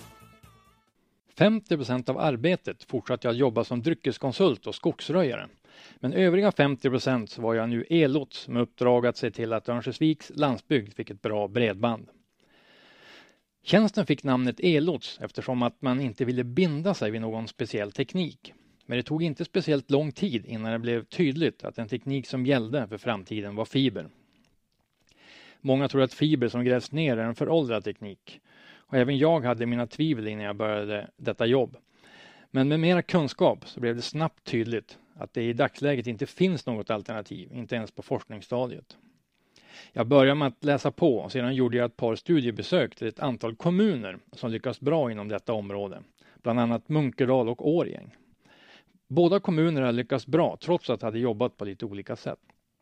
femtio procent av arbetet fortsatte jag jobba som dryckeskonsult och skogsröjare Men övriga femtio procent så var jag nu ellots med uppdrag att se till att Örnsköldsviks landsbygd fick ett bra bredband. Tjänsten fick namnet ellots eftersom att man inte ville binda sig vid någon speciell teknik. Men det tog inte speciellt lång tid innan det blev tydligt att den teknik som gällde för framtiden var fiber. Många tror att fiber som grävs ner är en föråldrad teknik. Och även jag hade mina tvivel innan jag började detta jobb. Men med mera kunskap så blev det snabbt tydligt att det i dagsläget inte finns något alternativ, inte ens på forskningsstadiet. Jag började med att läsa på och sedan gjorde jag ett par studiebesök till ett antal kommuner som lyckas bra inom detta område. Bland annat Munkedal och Årjäng. Båda kommunerna lyckas bra trots att de hade jobbat på lite olika sätt.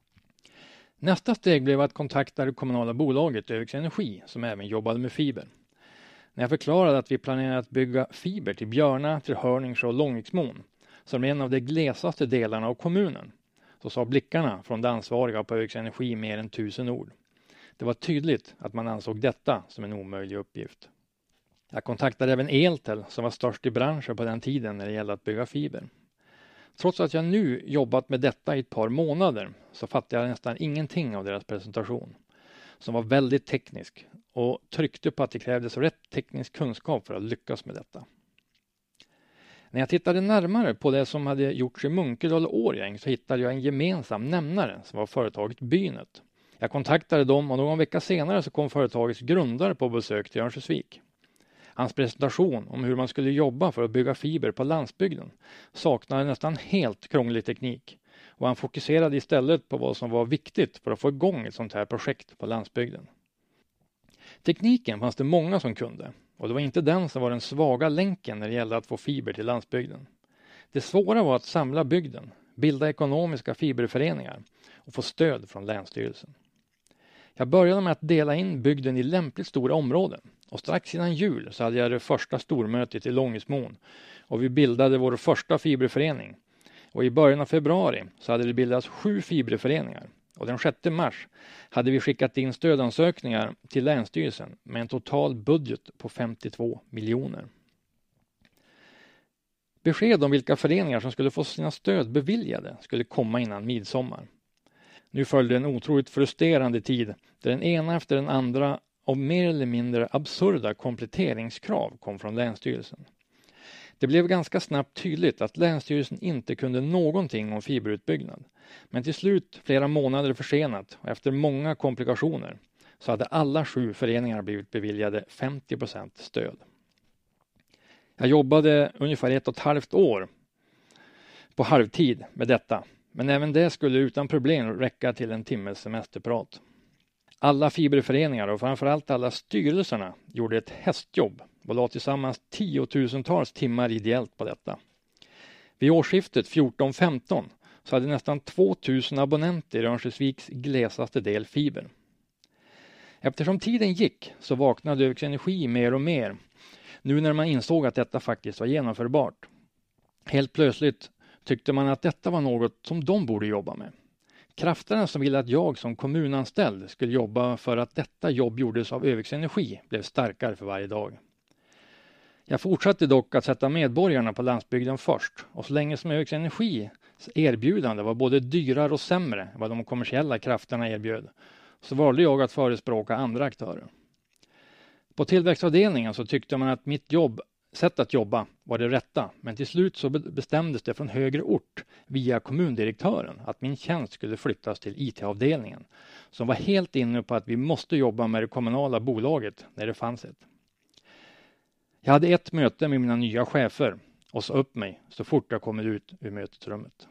Nästa steg blev att kontakta det kommunala bolaget Öviks Energi som även jobbade med fiber. När jag förklarade att vi planerade att bygga fiber till Björna, till Hörningsjö och Långviksmon som är en av de glesaste delarna av kommunen, så sa blickarna från de ansvariga på Öviks Energi mer än tusen ord. Det var tydligt att man ansåg detta som en omöjlig uppgift. Jag kontaktade även Eltel som var störst i branschen på den tiden när det gällde att bygga fiber. Trots att jag nu jobbat med detta i ett par månader så fattade jag nästan ingenting av deras presentation. Som var väldigt teknisk och tryckte på att det krävdes rätt teknisk kunskap för att lyckas med detta. När jag tittade närmare på det som hade gjorts i Munkedal och Årjäng så hittade jag en gemensam nämnare som var företaget Bynet. Jag kontaktade dem och någon vecka senare så kom företagets grundare på besök till Örnsköldsvik. Hans presentation om hur man skulle jobba för att bygga fiber på landsbygden saknade nästan helt krånglig teknik och han fokuserade istället på vad som var viktigt för att få igång ett sånt här projekt på landsbygden. Tekniken fanns det många som kunde och det var inte den som var den svaga länken när det gällde att få fiber till landsbygden. Det svåra var att samla bygden, bilda ekonomiska fiberföreningar och få stöd från Länsstyrelsen. Jag började med att dela in bygden i lämpligt stora områden och strax innan jul så hade jag det första stormötet i Långviksmon och vi bildade vår första fiberförening. Och i början av februari så hade det bildats sju fiberföreningar och den sjätte mars hade vi skickat in stödansökningar till Länsstyrelsen med en total budget på femtiotvå miljoner. Besked om vilka föreningar som skulle få sina stöd beviljade skulle komma innan midsommar. Nu följde en otroligt frustrerande tid där den ena efter den andra av mer eller mindre absurda kompletteringskrav kom från Länsstyrelsen. Det blev ganska snabbt tydligt att Länsstyrelsen inte kunde någonting om fiberutbyggnad. Men till slut, flera månader försenat och efter många komplikationer, så hade alla sju föreningar blivit beviljade femtio procent stöd. Jag jobbade ungefär ett och ett halvt år på halvtid med detta. Men även det skulle utan problem räcka till en timmes semesterprat. Alla fiberföreningar och framförallt alla styrelserna gjorde ett hästjobb och la tillsammans tiotusentals timmar ideellt på detta. Vid årsskiftet fjorton femton så hade nästan tvåtusen abonnenter i Örnsköldsviks glesaste del fiber. Eftersom tiden gick så vaknade Öviks Energi mer och mer. Nu när man insåg att detta faktiskt var genomförbart. Helt plötsligt tyckte man att detta var något som de borde jobba med. Krafterna som ville att jag som kommunanställd skulle jobba för att detta jobb gjordes av Öviks Energi blev starkare för varje dag. Jag fortsatte dock att sätta medborgarna på landsbygden först och så länge som Öviks Energis erbjudande var både dyrare och sämre än vad de kommersiella krafterna erbjöd så valde jag att förespråka andra aktörer. På tillväxtavdelningen så tyckte man att mitt jobb sätt att jobba var det rätta, men till slut så bestämdes det från högre ort via kommundirektören att min tjänst skulle flyttas till I T-avdelningen som var helt inne på att vi måste jobba med det kommunala bolaget när det fanns ett. Jag hade ett möte med mina nya chefer och sa upp mig så fort jag kom ut ur mötesrummet.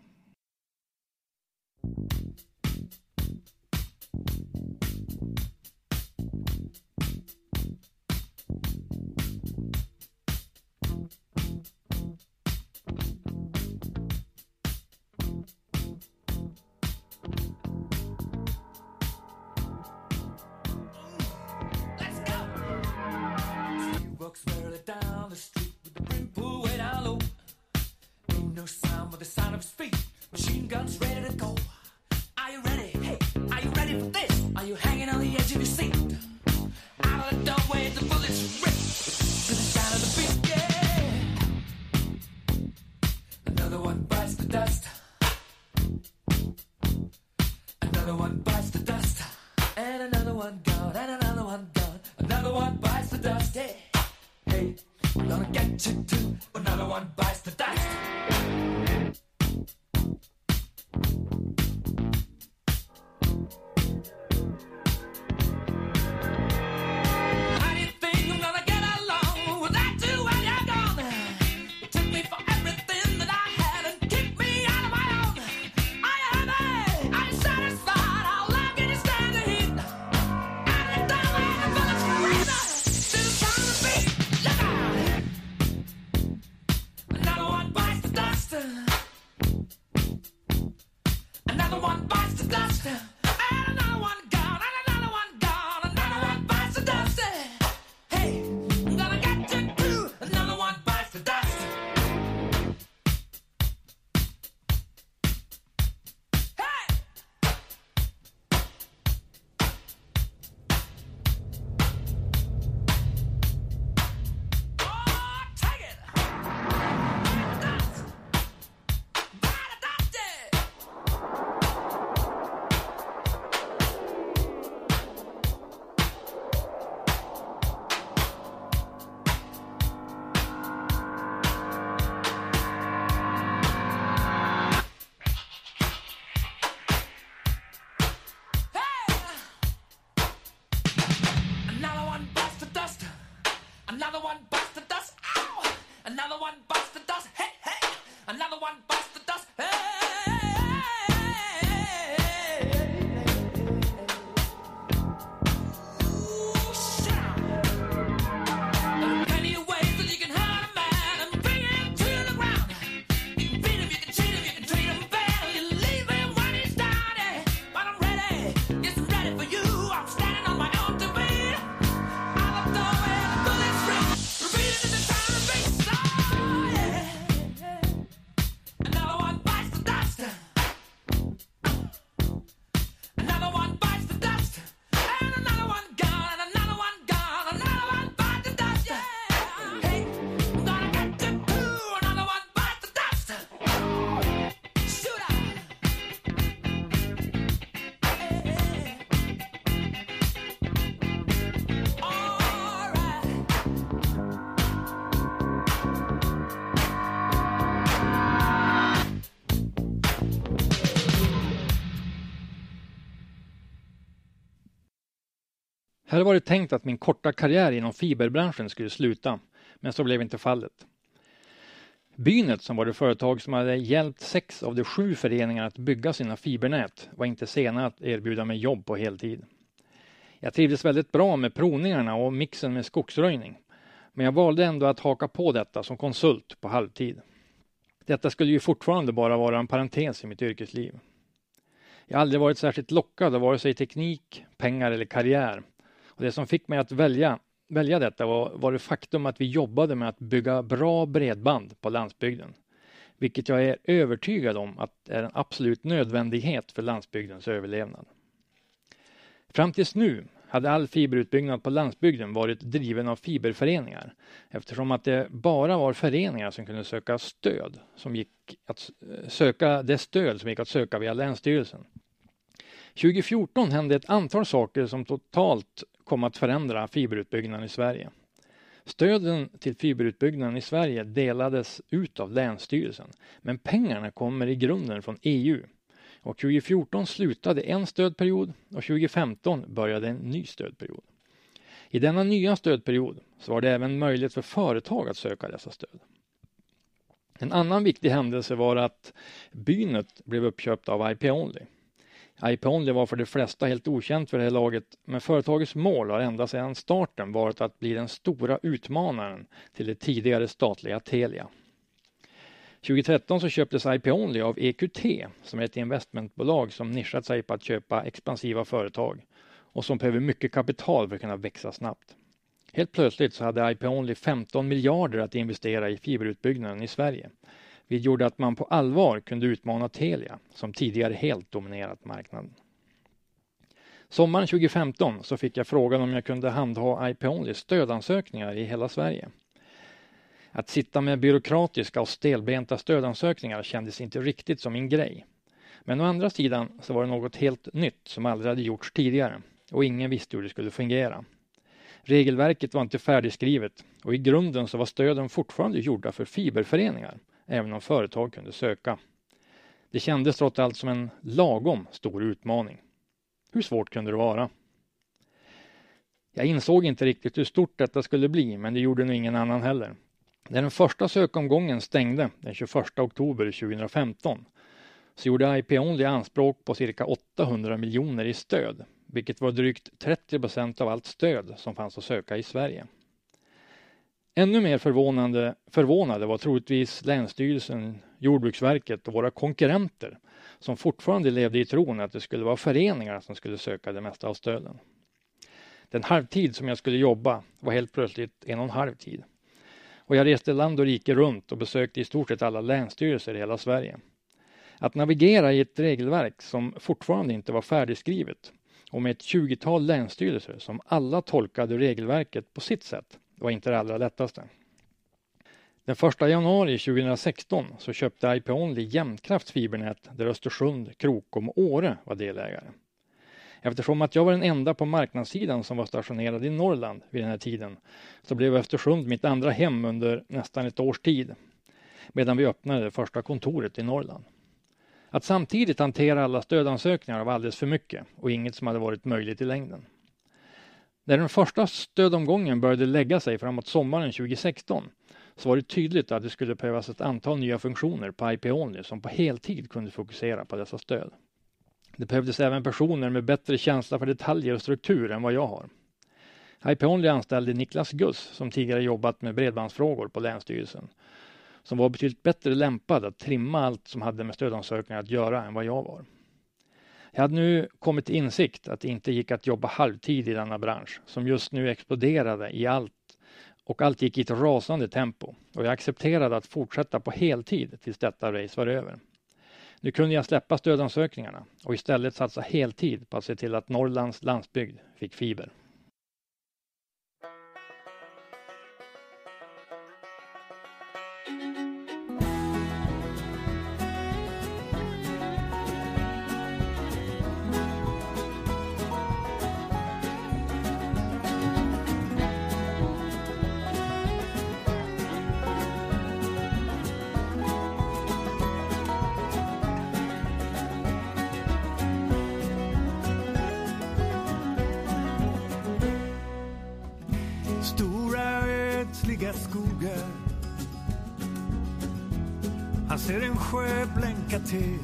Down the street with the brim pulled way down low. Ain't no sound but the sound of his feet. Machine guns ready to go. Are you ready? Hey, are you ready for this? Are you hanging on the edge of your seat? Out of the doorway, the bullets rip to the sound of the beat. Yeah. Another one bites the dust. gonna get you too. Another one bites the dust. How do you think I'm gonna get along without you while you're gone? You took me for everything that I had and kicked me out of my own. Are you happy? Are you satisfied? How long can you stand the heat? Out of the door and the bullets breathe. Still trying to beat. Look out! Another one bites the dust. Another one bites the dust. And another one gone. And another one gone. Another one bites the dust. Hey, I'm gonna get you too. Another one bites the dust. Hey! Oh, take it! Bite the dust! Bite the dust! Hey! Another one bites the dust. Another one bites the dust. Ow! Another one bites the dust. Hey, hey! Another one bites the dust. Hey! Ooh, shut up. There are plenty of ways that you can hurt a man and bring him to the ground. You can beat him, you can cheat him, you can treat him bad. You leave him when he's down. eh? But I'm ready, yes, I'm ready for you. I'm standing on my own two feet. Out of the way, the bullets ring. Repeating in the time and face. Oh, yeah. Another one bites the dust. Another one bites the dust. And another one gone. And another one gone. Another one bites the dust. Yeah. Hey, I'm gonna get you too. Another one bites the dust. Shoot out. All right. Här var det tänkt att min korta karriär inom fiberbranschen skulle sluta, men så blev inte fallet. Bynet, som var det företag som hade hjälpt sex av de sju föreningar att bygga sina fibernät, var inte sena att erbjuda mig jobb på heltid. Jag trivdes väldigt bra med provningarna och mixen med skogsröjning, men jag valde ändå att haka på detta som konsult på halvtid. Detta skulle ju fortfarande bara vara en parentes i mitt yrkesliv. Jag har aldrig varit särskilt lockad av vare sig teknik, pengar eller karriär. Och det som fick mig att välja, välja detta var, var det faktum att vi jobbade med att bygga bra bredband på landsbygden. Vilket jag är övertygad om att är en absolut nödvändighet för landsbygdens överlevnad. Fram tills nu hade all fiberutbyggnad på landsbygden varit driven av fiberföreningar, eftersom att det bara var föreningar som kunde söka stöd som gick att söka det stöd som gick att söka via Länsstyrelsen. tjugo fjorton hände ett antal saker som totalt kom att förändra fiberutbyggnaden i Sverige. Stöden till fiberutbyggnaden i Sverige delades ut av Länsstyrelsen, men pengarna kommer i grunden från E U. Och tjugo fjorton slutade en stödperiod och tjugo femton började en ny stödperiod. I denna nya stödperiod så var det även möjligt för företag att söka dessa stöd. En annan viktig händelse var att Bynet blev uppköpt av I P Only. I P Only var för de flesta helt okänt för det här laget, men företagets mål har ända sedan starten varit att bli den stora utmanaren till det tidigare statliga Telia. tjugo tretton så köptes I P Only av E Q T, som är ett investmentbolag som nischat sig på att köpa expansiva företag och som behöver mycket kapital för att kunna växa snabbt. Helt plötsligt så hade I P Only femton miljarder att investera i fiberutbyggnaden i Sverige. Det gjorde att man på allvar kunde utmana Telia, som tidigare helt dominerat marknaden. Sommaren tjugo femton så fick jag frågan om jag kunde handha I P Only stödansökningar i hela Sverige. Att sitta med byråkratiska och stelbenta stödansökningar kändes inte riktigt som min grej. Men å andra sidan så var det något helt nytt som aldrig hade gjorts tidigare och ingen visste hur det skulle fungera. Regelverket var inte färdigskrivet och i grunden så var stöden fortfarande gjorda för fiberföreningar, även om företag kunde söka. Det kändes trots allt som en lagom stor utmaning. Hur svårt kunde det vara? Jag insåg inte riktigt hur stort detta skulle bli, men det gjorde nog ingen annan heller. När den första sökomgången stängde den tjugoförsta oktober tjugohundrafemton så gjorde I P Only anspråk på cirka åttahundra miljoner i stöd, vilket var drygt trettio procent av allt stöd som fanns att söka i Sverige. Ännu mer förvånande, förvånade var troligtvis Länsstyrelsen, Jordbruksverket och våra konkurrenter som fortfarande levde i tron att det skulle vara föreningar som skulle söka det mesta av stöden. Den halvtid som jag skulle jobba var helt plötsligt en och en halv tid. Och jag reste land och rike runt och besökte i stort sett alla länsstyrelser i hela Sverige. Att navigera i ett regelverk som fortfarande inte var färdigskrivet och med ett tjugotal länsstyrelser som alla tolkade regelverket på sitt sätt var inte det allra lättaste. Den första januari tjugohundrasexton så köpte I P Only Jämtkrafts fibernät där Östersund, Krokom och Åre var delägare. Eftersom att jag var den enda på marknadssidan som var stationerad i Norrland vid den här tiden så blev Östersund mitt andra hem under nästan ett års tid medan vi öppnade det första kontoret i Norrland. Att samtidigt hantera alla stödansökningar var alldeles för mycket och inget som hade varit möjligt i längden. När den första stödomgången började lägga sig framåt sommaren tjugohundrasexton så var det tydligt att det skulle behövas ett antal nya funktioner på I P Only som på heltid kunde fokusera på dessa stöd. Det behövdes även personer med bättre känsla för detaljer och struktur än vad jag har. I P Only anställde Niklas Guss som tidigare jobbat med bredbandsfrågor på Länsstyrelsen, som var betydligt bättre lämpad att trimma allt som hade med stödansökningar att göra än vad jag var. Jag hade nu kommit till insikt att det inte gick att jobba halvtid i denna bransch som just nu exploderade i allt och allt gick i ett rasande tempo och jag accepterade att fortsätta på heltid tills detta race var över. Nu kunde jag släppa stödansökningarna och istället satsa heltid på att se till att Norrlands landsbygd fick fiber. Skogar. Han ser en sjö blänka till.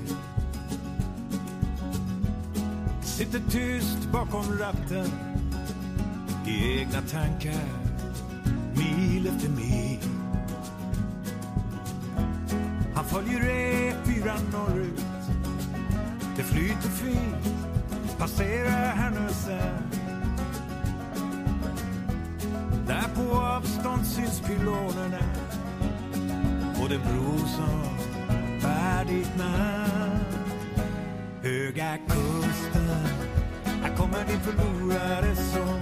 Sitter tyst bakom ratten i egna tankar mil efter mil. Han följer E fyra norrut. Det flyter fint. Passerar Härnösand. Där på avstånd syns pylonerna och den bro som bär ditt namn. Höga kusten, här kommer din förlorade sång.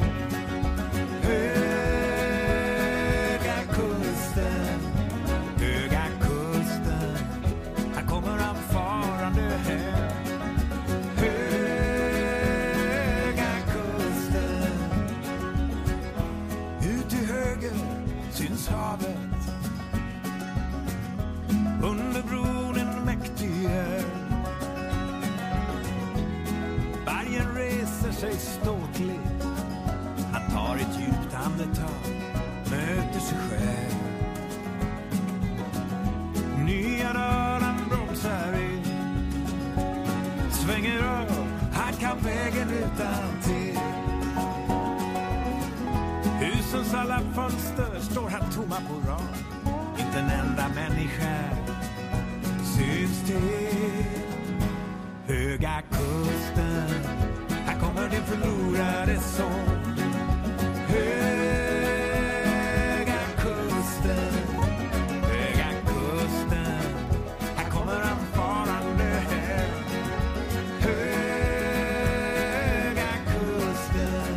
Höga kusten, höga kusten, här kommer han farande hem. Höga kusten, ut till höger syns havet. Under bron en mäktig ö. Bergen reser sig ståtligt. Han tar ett djupt andetag, möter sig själv. Nya dörren bromsar in. Svänger upp, han kan vägen utan till. Husens alla fönster står här tomma på rad. Inte en enda människa syns till. Höga kusten, här kommer din förlorade sång. Höga kusten, höga kusten, här kommer han farande hem. Höga kusten,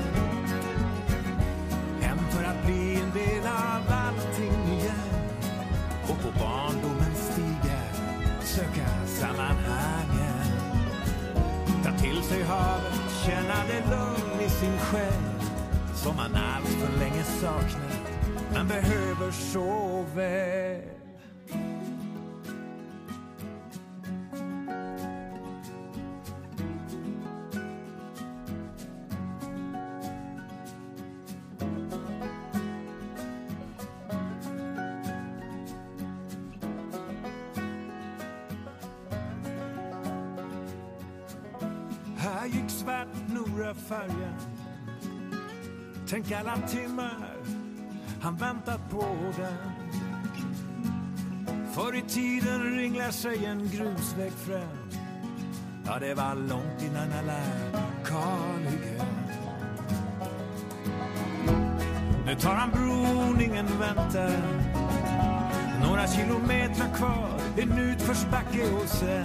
hem för att bli en del av allting igen. Och på barndomens stigar söka sammanhangen. Ta till sig havet, känna det lugn i sin själ som man allt för länge saknat, men behöver så väl. Här gick svart Nora färgen. Tänk alla timmar han väntat på den. Förr i tiden ringlar sig en grusväg fram. Ja, det var långt innan alla kalhyggen. Nu tar han bron, ingen väntar. Några kilometer kvar, en utförsbacke och sen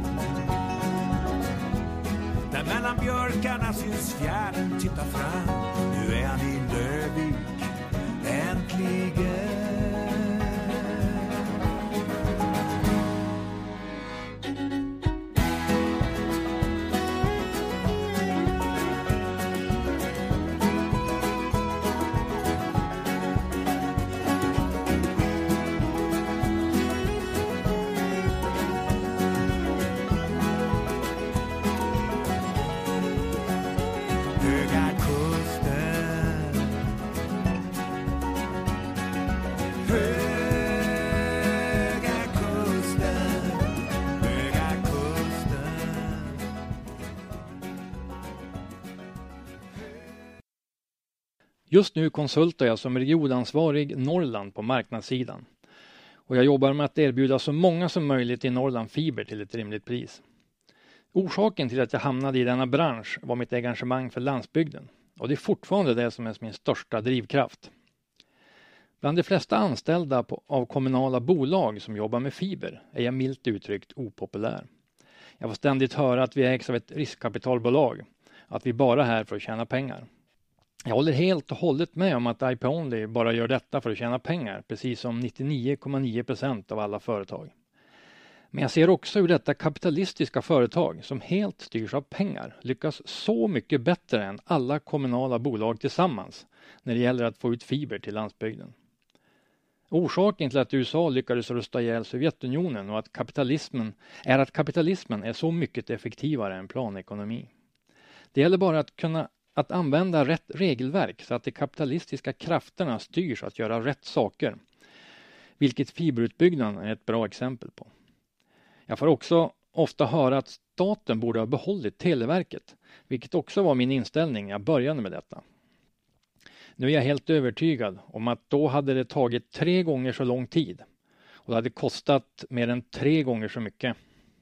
där mellan björkarna syns fjärden titta fram. Nu är han i Lövik, äntligen. Just nu konsultar jag som regionansvarig Norrland på marknadssidan. Och jag jobbar med att erbjuda så många som möjligt i Norrland fiber till ett rimligt pris. Orsaken till att jag hamnade i denna bransch var mitt engagemang för landsbygden. Och det är fortfarande det som är min största drivkraft. Bland de flesta anställda på, av kommunala bolag som jobbar med fiber är jag milt uttryckt opopulär. Jag får ständigt höra att vi ägs av ett riskkapitalbolag. Att vi bara är här för att tjäna pengar. Jag håller helt och hållet med om att I P Only bara gör detta för att tjäna pengar, precis som nittionio komma nio procent av alla företag. Men jag ser också hur detta kapitalistiska företag, som helt styrs av pengar, lyckas så mycket bättre än alla kommunala bolag tillsammans när det gäller att få ut fiber till landsbygden. Orsaken till att U S A lyckades rusta ihjäl Sovjetunionen och att kapitalismen är att kapitalismen är så mycket effektivare än planekonomi. Det gäller bara att kunna Att använda rätt regelverk så att de kapitalistiska krafterna styrs att göra rätt saker. Vilket fiberutbyggnaden är ett bra exempel på. Jag får också ofta höra att staten borde ha behållit Televerket. Vilket också var min inställning när jag började med detta. Nu är jag helt övertygad om att då hade det tagit tre gånger så lång tid. Och det hade kostat mer än tre gånger så mycket.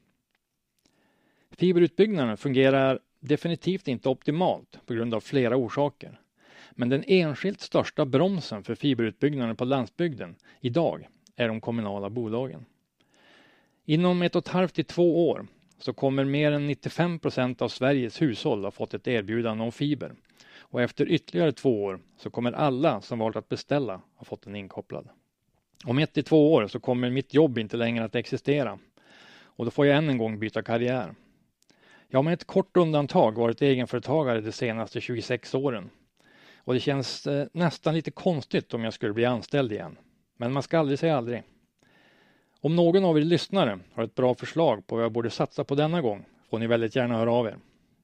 Fiberutbyggnaden fungerar definitivt inte optimalt på grund av flera orsaker. Men den enskilt största bromsen för fiberutbyggnaden på landsbygden idag är de kommunala bolagen. Inom ett och ett halvt till två år så kommer mer än nittiofem procent av Sveriges hushåll ha fått ett erbjudande om fiber. Och efter ytterligare två år så kommer alla som valt att beställa ha fått den inkopplad. Om ett till två år så kommer mitt jobb inte längre att existera. Och då får jag än en gång byta karriär. Jag har med ett kort undantag varit egenföretagare de senaste tjugosex åren. Och det känns eh, nästan lite konstigt om jag skulle bli anställd igen. Men man ska aldrig säga aldrig. Om någon av er lyssnare har ett bra förslag på vad jag borde satsa på denna gång får ni väldigt gärna höra av er.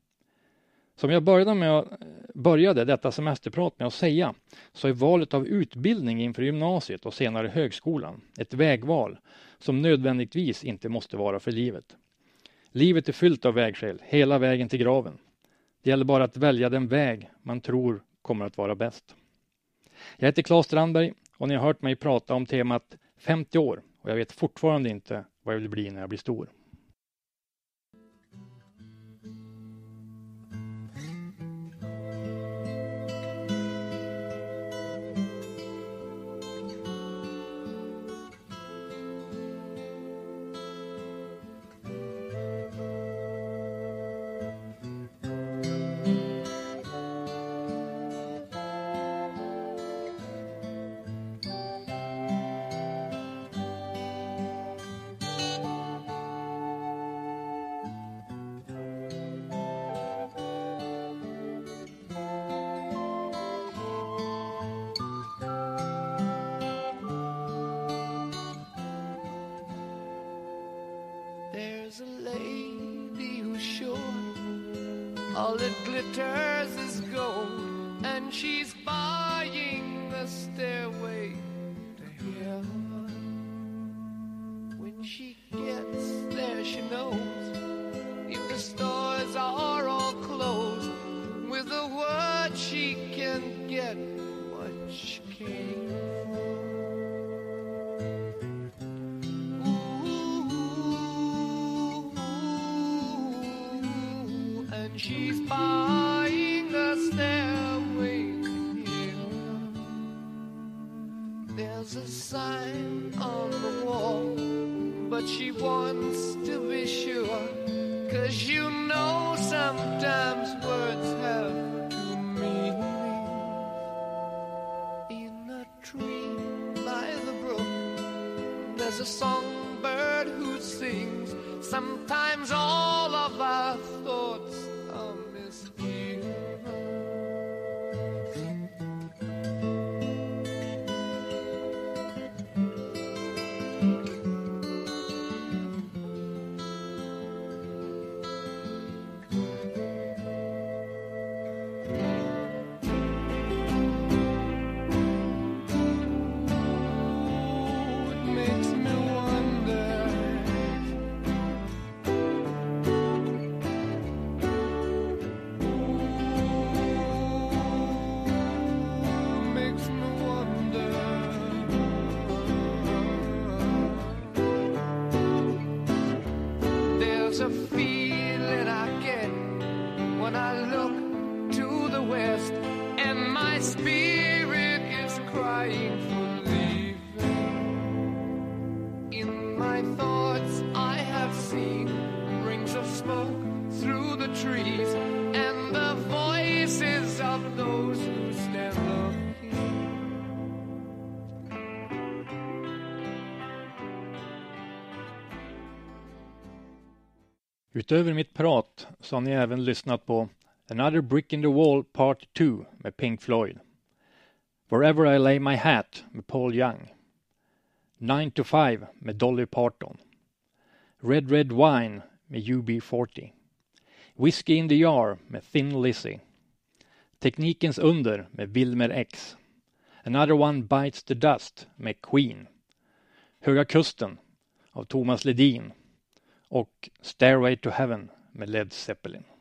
Som jag började, med, började detta semesterprat med att säga så är valet av utbildning inför gymnasiet och senare högskolan ett vägval som nödvändigtvis inte måste vara för livet. Livet är fyllt av vägskäl, hela vägen till graven. Det gäller bara att välja den väg man tror kommer att vara bäst. Jag heter Claes Strandberg och ni har hört mig prata om temat femtio år och jag vet fortfarande inte vad jag vill bli när jag blir stor. All it glitters is gold, and she's buying a stairway to heaven. When she gets there, she knows if the stores are all closed, with a word she can get what she came for. She's buying a stairway to heaven. There's a sign on the wall, but she wants to be sure, 'cause you know sometimes words have two meanings. In a tree by the brook, there's a songbird who sings. Sometimes all of our thoughts are misgiven. There's a feeling I get when I look to the west, and my spirit is crying for leaving. In my thoughts I have seen rings of smoke through the trees, and the voices of those who stand looking. Utöver mitt prat så har ni även lyssnat på Another Brick in the Wall Part two med Pink Floyd, Wherever I Lay My Hat med Paul Young, nine to five med Dolly Parton, Red Red Wine med U B forty, Whiskey in the Jar med Thin Lizzy, Teknikens under med Wilmer X, Another One Bites the Dust med Queen, Höga Kusten av Thomas Ledin och Stairway to Heaven med Led Zeppelin.